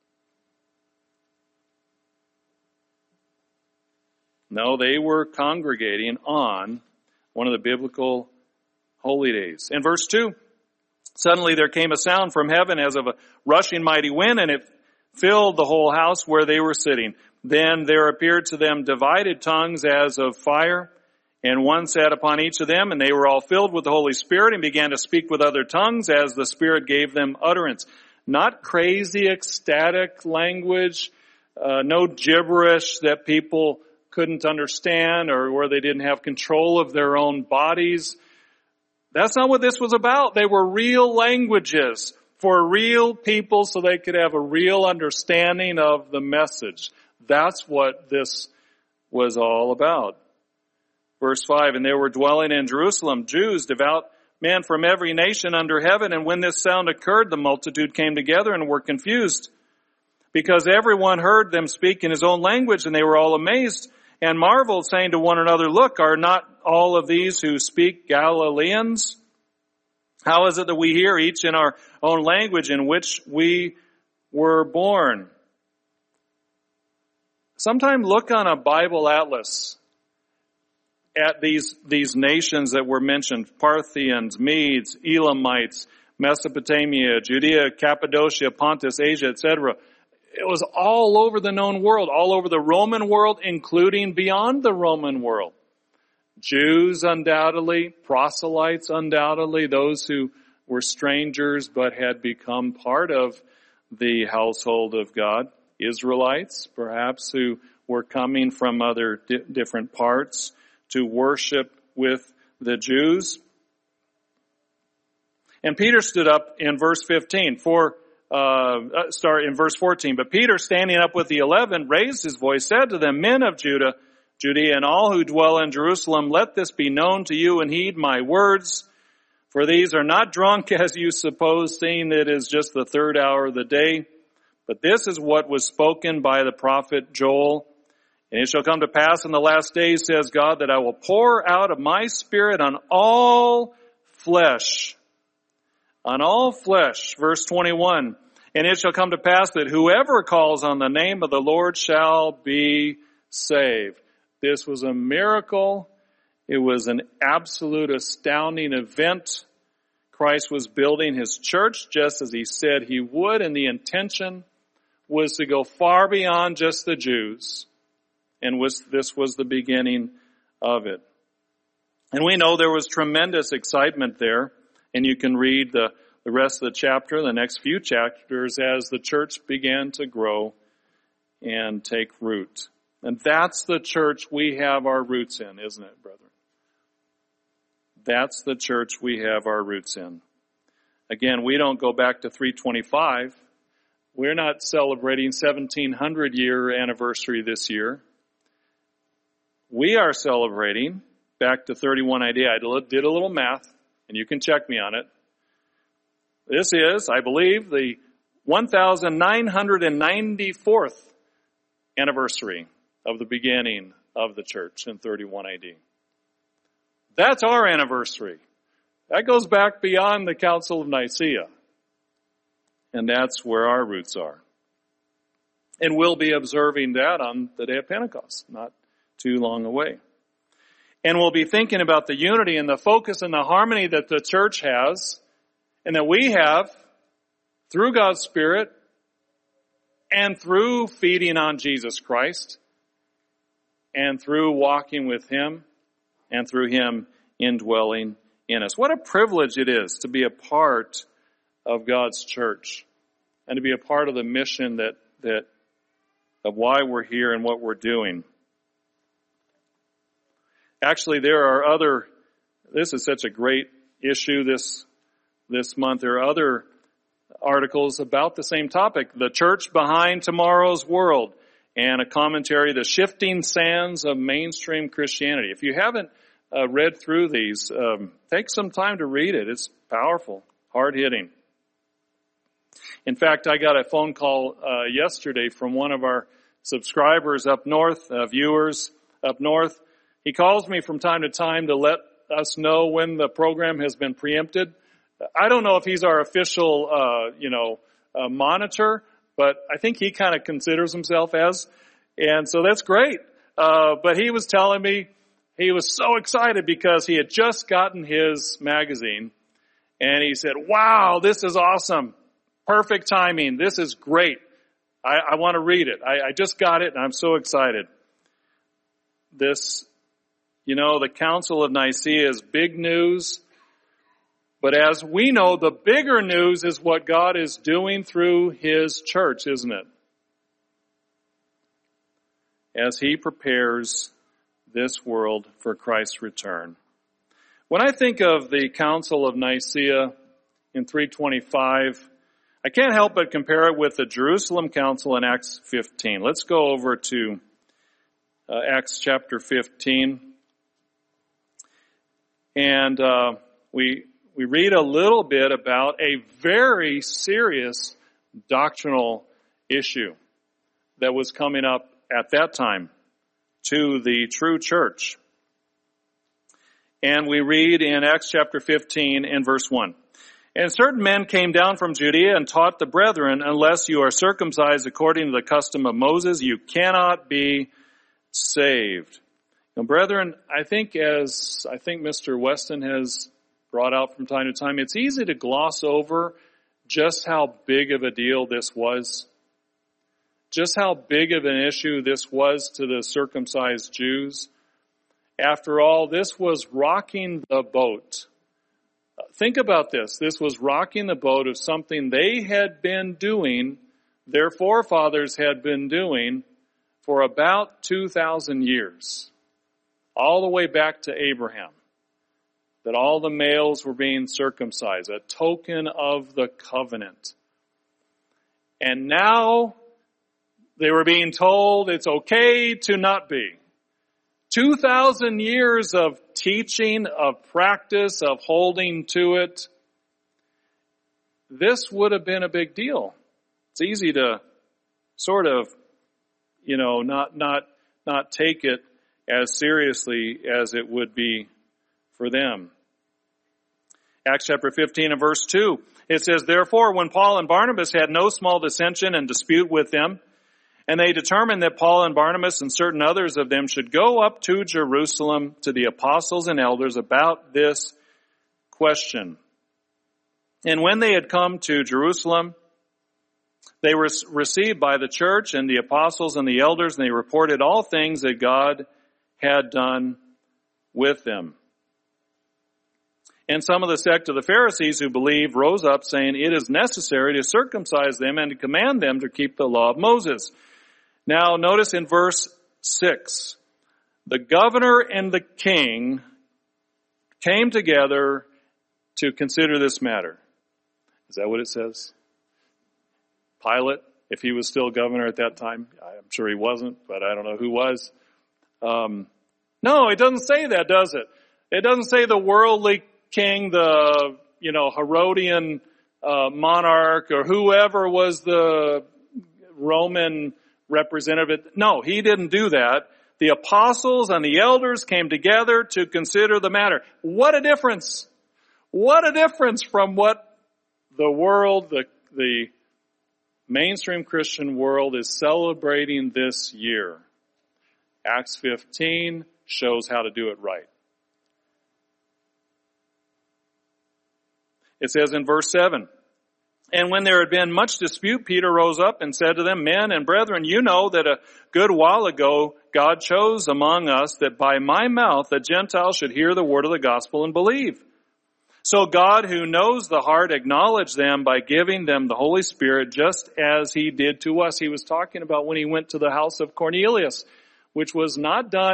No, they were congregating on one of the biblical holy days. In verse 2, suddenly there came a sound from heaven as of a rushing mighty wind, and it filled the whole house where they were sitting. Then there appeared to them divided tongues as of fire, and one sat upon each of them, and they were all filled with the Holy Spirit and began to speak with other tongues as the Spirit gave them utterance. Not crazy, ecstatic language, no gibberish that people couldn't understand or where they didn't have control of their own bodies. That's not what this was about. They were real languages for real people so they could have a real understanding of the message. That's what this was all about. Verse 5, "And there were dwelling in Jerusalem Jews, devout men from every nation under heaven. And when this sound occurred, the multitude came together and were confused, because everyone heard them speak in his own language, and they were all amazed and marveled, saying to one another, 'Look, are not all of these who speak Galileans? How is it that we hear each in our own language in which we were born?'" Sometime look on a Bible atlas at these nations that were mentioned: Parthians, Medes, Elamites, Mesopotamia, Judea, Cappadocia, Pontus, Asia, etc. It was all over the known world, all over the Roman world, including beyond the Roman world. Jews undoubtedly, proselytes undoubtedly, those who were strangers but had become part of the household of God. Israelites, perhaps, who were coming from other different parts to worship with the Jews. And Peter stood up in verse 15 in verse 14. But Peter, standing up with the 11, raised his voice, said to them, Men of Judea, and all who dwell in Jerusalem, let this be known to you and heed my words. For these are not drunk as you suppose, seeing it is just the third hour of the day. But this is what was spoken by the prophet Joel. And it shall come to pass in the last days, says God, that I will pour out of my Spirit on all flesh. On all flesh. Verse 21. And it shall come to pass that whoever calls on the name of the Lord shall be saved. This was a miracle. It was an absolute astounding event. Christ was building his church just as he said he would, and the intention was to go far beyond just the Jews. And this was the beginning of it. And we know there was tremendous excitement there. And you can read the rest of the chapter, the next few chapters, as the church began to grow and take root. And that's the church we have our roots in, isn't it, brethren? That's the church we have our roots in. Again, we don't go back to 325. We're not celebrating 1700-year anniversary this year. We are celebrating back to 31 AD. I did a little math, and you can check me on it. This is, I believe, the 1994th anniversary of the beginning of the church in 31 AD. That's our anniversary. That goes back beyond the Council of Nicaea. And that's where our roots are. And we'll be observing that on the day of Pentecost, not too long away. And we'll be thinking about the unity and the focus and the harmony that the church has and that we have through God's Spirit and through feeding on Jesus Christ and through walking with Him and through Him indwelling in us. What a privilege it is to be a part of God's church and to be a part of the mission that of why we're here and what we're doing. Actually, this is such a great issue this month. There are other articles about the same topic, the church behind tomorrow's world, and a commentary, The Shifting Sands of Mainstream Christianity. If you haven't read through these, take some time to read it. It's powerful, hard-hitting. In fact, I got a phone call yesterday from one of our subscribers up north, viewers up north. He calls me from time to time to let us know when the program has been preempted. I don't know if he's our official, monitor, but I think he kind of considers himself as. And so that's great. But he was telling me he was so excited because he had just gotten his magazine. And he said, wow, this is awesome. Perfect timing. This is great. I want to read it. I just got it and I'm so excited. The Council of Nicaea is big news. But as we know, the bigger news is what God is doing through His church, isn't it? As He prepares this world for Christ's return. When I think of the Council of Nicaea in 325, I can't help but compare it with the Jerusalem Council in Acts 15. Let's go over to Acts chapter 15. And we read a little bit about a very serious doctrinal issue that was coming up at that time to the true church. And we read in Acts chapter 15 and verse 1. And certain men came down from Judea and taught the brethren, unless you are circumcised according to the custom of Moses, you cannot be saved. Now, brethren, I think Mr. Weston has brought out from time to time, it's easy to gloss over just how big of a deal this was. just how big of an issue this was to the circumcised Jews. After all, this was rocking the boat. Think about this. This was rocking the boat of something they had been doing, their forefathers had been doing for about 2,000 years, all the way back to Abraham, that all the males were being circumcised, a token of the covenant. And now they were being told it's okay to not be. 2,000 years of teaching, of practice, of holding to it. This would have been a big deal. It's easy to sort of, not take it as seriously as it would be for them. Acts chapter 15 and verse 2, it says, "Therefore, when Paul and Barnabas had no small dissension and dispute with them, and they determined that Paul and Barnabas and certain others of them should go up to Jerusalem to the apostles and elders about this question. And when they had come to Jerusalem, they were received by the church and the apostles and the elders, and they reported all things that God had done with them. And some of the sect of the Pharisees who believed rose up, saying, It is necessary to circumcise them and to command them to keep the law of Moses." Now notice in verse 6, the governor and the king came together to consider this matter. Is that what it says? Pilate, if he was still governor at that time, I'm sure he wasn't, but I don't know who was. No, it doesn't say that, does it? It doesn't say the worldly king, the, Herodian monarch, or whoever was the Roman representative. No, he didn't do that. The apostles and the elders came together to consider the matter. What a difference! What a difference from what the world, the mainstream Christian world is celebrating this year. Acts 15 shows how to do it right. It says in verse 7, "And when there had been much dispute, Peter rose up and said to them, Men and brethren, you know that a good while ago God chose among us that by my mouth the Gentiles should hear the word of the gospel and believe. So God, who knows the heart, acknowledged them by giving them the Holy Spirit, just as he did to us." He was talking about when he went to the house of Cornelius, which was not done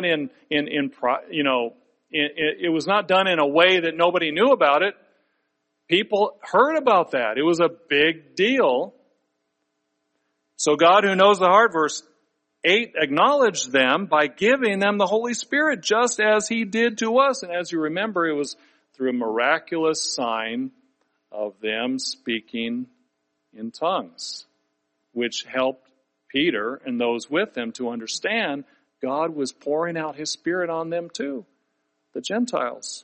it was not done in a way that nobody knew about it. People heard about that. It was a big deal. So God, who knows the heart, verse 8, acknowledged them by giving them the Holy Spirit, just as he did to us. And as you remember, it was through a miraculous sign of them speaking in tongues, which helped Peter and those with him to understand God was pouring out his Spirit on them too, the Gentiles.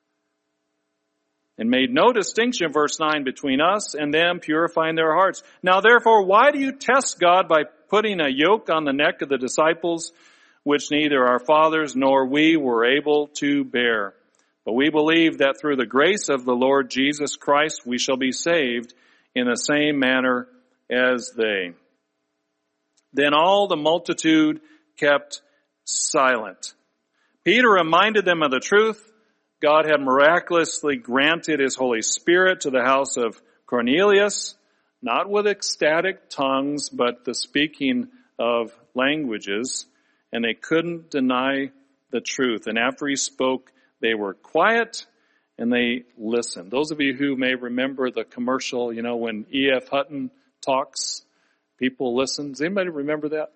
And made no distinction, verse 9, between us and them, purifying their hearts. Now therefore, why do you test God by putting a yoke on the neck of the disciples, which neither our fathers nor we were able to bear? But we believe that through the grace of the Lord Jesus Christ, we shall be saved in the same manner as they. Then all the multitude kept silent. Peter reminded them of the truth. God had miraculously granted his Holy Spirit to the house of Cornelius, not with ecstatic tongues, but the speaking of languages, and they couldn't deny the truth. And after he spoke, they were quiet and they listened. Those of you who may remember the commercial, when E.F. Hutton talks, people listen. Does anybody remember that?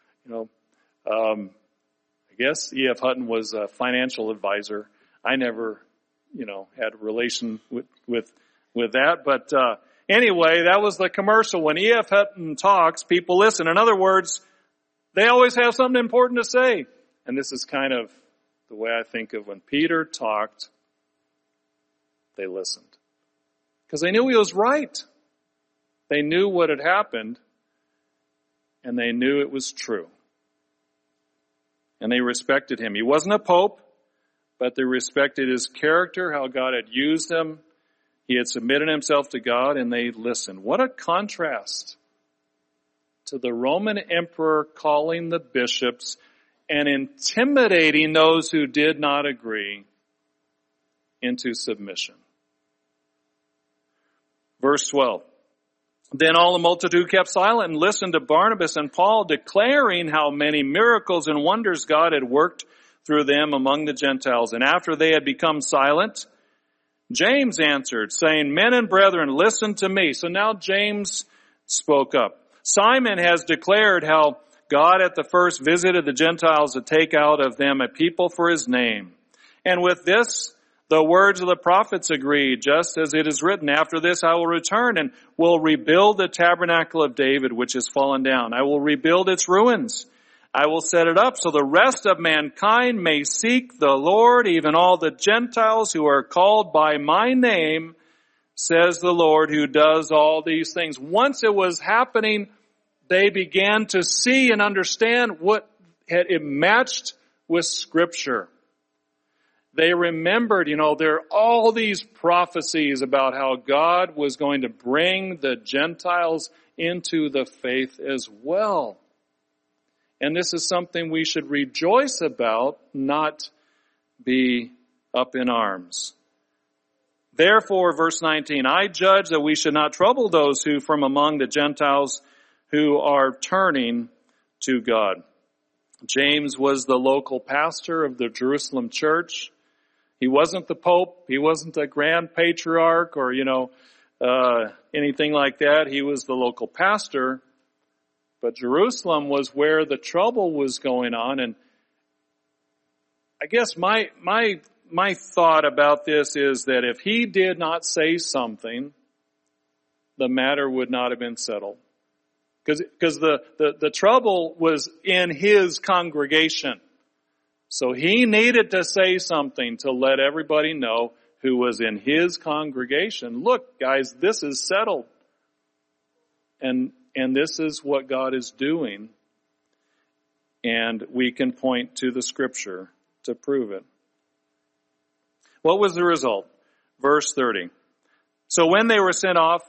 I guess E.F. Hutton was a financial advisor. I never, had a relation with that. But anyway, that was the commercial. When E.F. Hutton talks, people listen. In other words, they always have something important to say. And this is kind of the way I think of when Peter talked, they listened. Because they knew he was right. They knew what had happened, and they knew it was true. And they respected him. He wasn't a pope, but they respected his character, how God had used him. He had submitted himself to God, and they listened. What a contrast to the Roman emperor calling the bishops and intimidating those who did not agree into submission. Verse 12. Then all the multitude kept silent and listened to Barnabas and Paul, declaring how many miracles and wonders God had worked through them among the Gentiles. And after they had become silent, James answered, saying, Men and brethren, listen to me. So now James spoke up. Simon has declared how God at the first visited the Gentiles to take out of them a people for his name. And with this, the words of the prophets agree, just as it is written, After this I will return and will rebuild the tabernacle of David, which is fallen down. I will rebuild its ruins. I will set it up so the rest of mankind may seek the Lord, even all the Gentiles who are called by my name, says the Lord who does all these things. Once it was happening, they began to see and understand what it matched with Scripture. They remembered, there are all these prophecies about how God was going to bring the Gentiles into the faith as well. And this is something we should rejoice about, not be up in arms. Therefore, verse 19, I judge that we should not trouble those who from among the Gentiles who are turning to God. James was the local pastor of the Jerusalem church. He wasn't the Pope. He wasn't a grand patriarch or, anything like that. He was the local pastor. But Jerusalem was where the trouble was going on. And I guess my thought about this is that if he did not say something, the matter would not have been settled. Because the trouble was in his congregation. So he needed to say something to let everybody know who was in his congregation. Look, guys, this is settled. And this is what God is doing. And we can point to the Scripture to prove it. What was the result? Verse 30. So when they were sent off,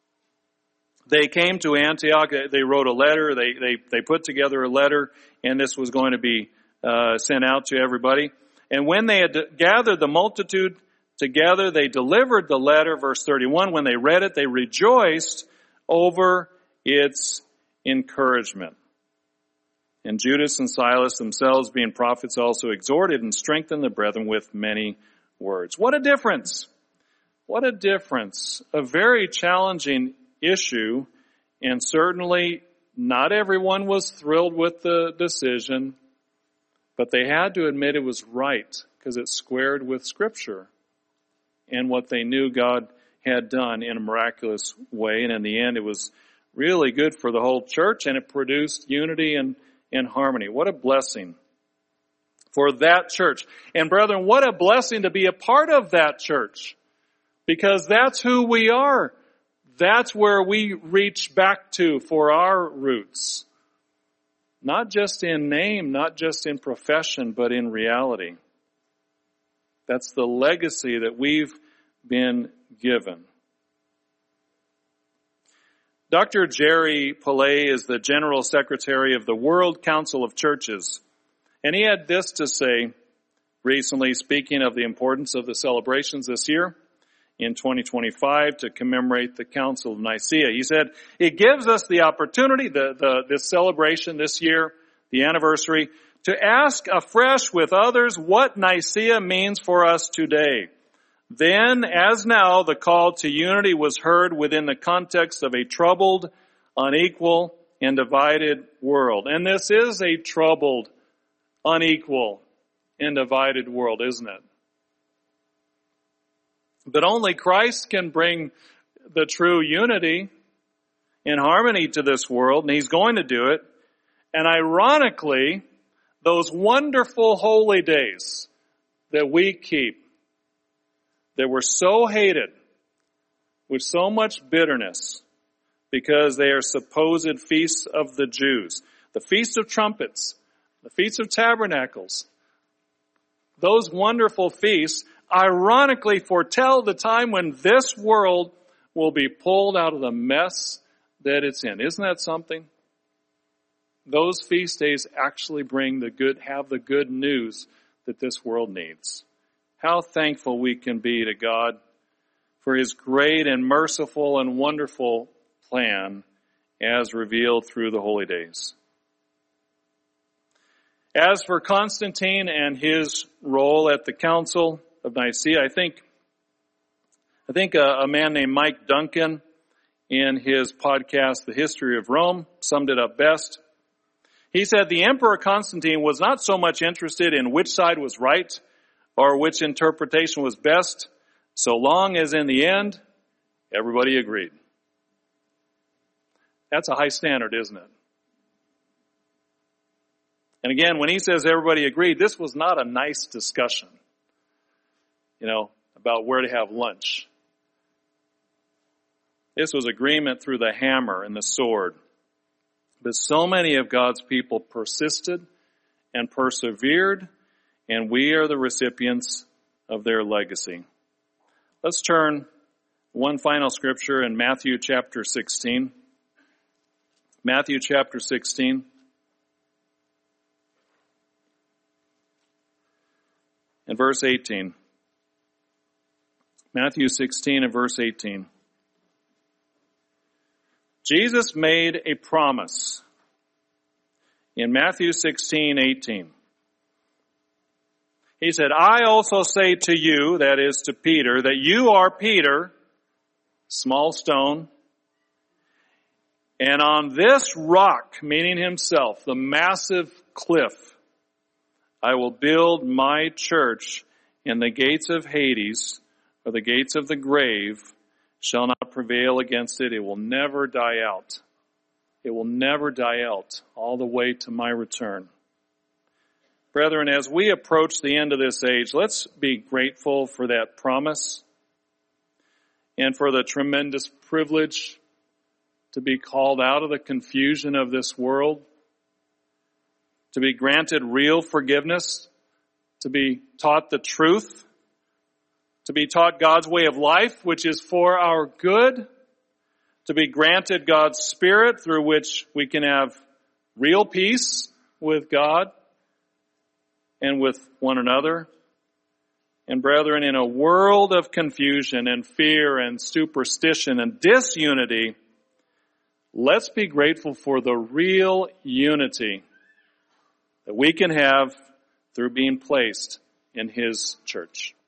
they came to Antioch. They wrote a letter. They put together a letter, and this was going to be sent out to everybody. And when they had gathered the multitude together, they delivered the letter, verse 31. When they read it, they rejoiced over its encouragement. And Judas and Silas themselves, being prophets, also exhorted and strengthened the brethren with many words. What a difference! What a difference. A very challenging issue, and certainly not everyone was thrilled with the decision. But they had to admit it was right because it squared with Scripture and what they knew God had done in a miraculous way. And in the end, it was really good for the whole church, and it produced unity and harmony. What a blessing for that church. And brethren, what a blessing to be a part of that church, because that's who we are. That's where we reach back to for our roots. Not just in name, not just in profession, but in reality. That's the legacy that we've been given. Dr. Jerry Pillay is the General Secretary of the World Council of Churches. And he had this to say recently, speaking of the importance of the celebrations this year in 2025 to commemorate the Council of Nicaea. He said, it gives us the opportunity, this celebration this year, the anniversary, to ask afresh with others what Nicaea means for us today. Then, as now, the call to unity was heard within the context of a troubled, unequal, and divided world. And this is a troubled, unequal, and divided world, isn't it? But only Christ can bring the true unity and harmony to this world, and He's going to do it. And ironically, those wonderful holy days that we keep, that were so hated with so much bitterness because they are supposed feasts of the Jews, the Feast of Trumpets, the Feast of Tabernacles, those wonderful feasts ironically foretell the time when this world will be pulled out of the mess that it's in. Isn't that something? those feast days actually have the good news that this world needs. How thankful we can be to God for His great and merciful and wonderful plan as revealed through the holy days. As for Constantine and his role at the Council of Nicaea, I think a man named Mike Duncan in his podcast, The History of Rome, summed it up best. He said, the Emperor Constantine was not so much interested in which side was right or which interpretation was best, so long as in the end, everybody agreed. That's a high standard, isn't it? And again, when he says everybody agreed, this was not a nice discussion, about where to have lunch. This was agreement through the hammer and the sword. But so many of God's people persisted and persevered, and we are the recipients of their legacy. Let's turn one final scripture in Matthew chapter 16. Matthew chapter 16. And verse 18. Matthew 16 and verse 18. Jesus made a promise in Matthew 16:18. He said, I also say to you, that is to Peter, that you are Peter, small stone, and on this rock, meaning himself, the massive cliff, I will build my church, and the gates of Hades, or the gates of the grave, shall not prevail against it. It will never die out. It will never die out all the way to my return. Brethren, as we approach the end of this age, let's be grateful for that promise and for the tremendous privilege to be called out of the confusion of this world, to be granted real forgiveness, to be taught the truth, to be taught God's way of life, which is for our good, to be granted God's Spirit through which we can have real peace with God and with one another. And brethren, in a world of confusion and fear and superstition and disunity, let's be grateful for the real unity that we can have through being placed in His church.